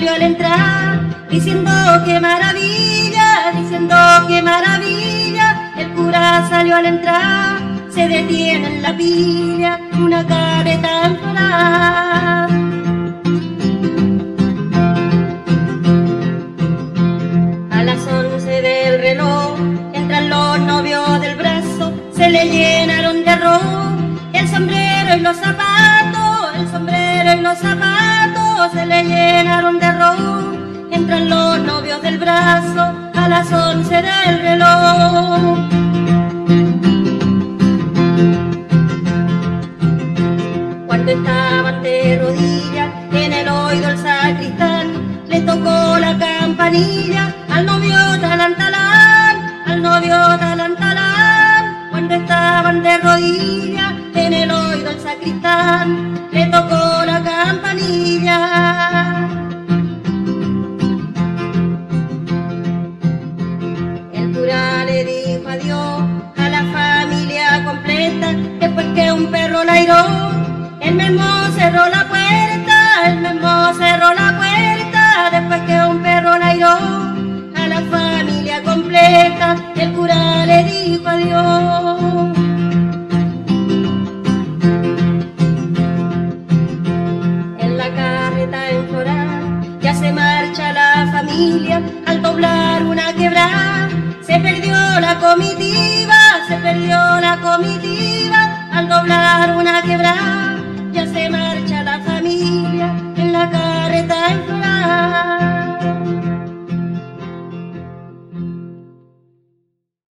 salió al entrar, diciendo qué maravilla, diciendo qué maravilla. El cura salió al entrar, se detiene en la pilla, una careta en florar. A las 11 del reloj, entran los novios del brazo, se le llenaron de arroz, el sombrero y los zapatos, el sombrero y los zapatos, se le llenaron de arroz, entran los novios del brazo, a las 11 del reloj. Cuando estaban de rodillas, en el oído el sacristán le tocó la campanilla, al novio talán talán, al novio talán talán. Cuando estaban de rodillas, en el oído el sacristán le tocó la campanilla. El cura le dijo adiós a la familia completa, después que un perro la hirió, él mismo cerró la puerta, él mismo cerró la puerta, después que un perro la hirió, a la familia completa, el cura le dijo adiós. En la carreta en florar, ya se marcha la familia, al doblar una quebrada, se perdió la comitiva, se perdió la comitiva, al doblar una quebrada.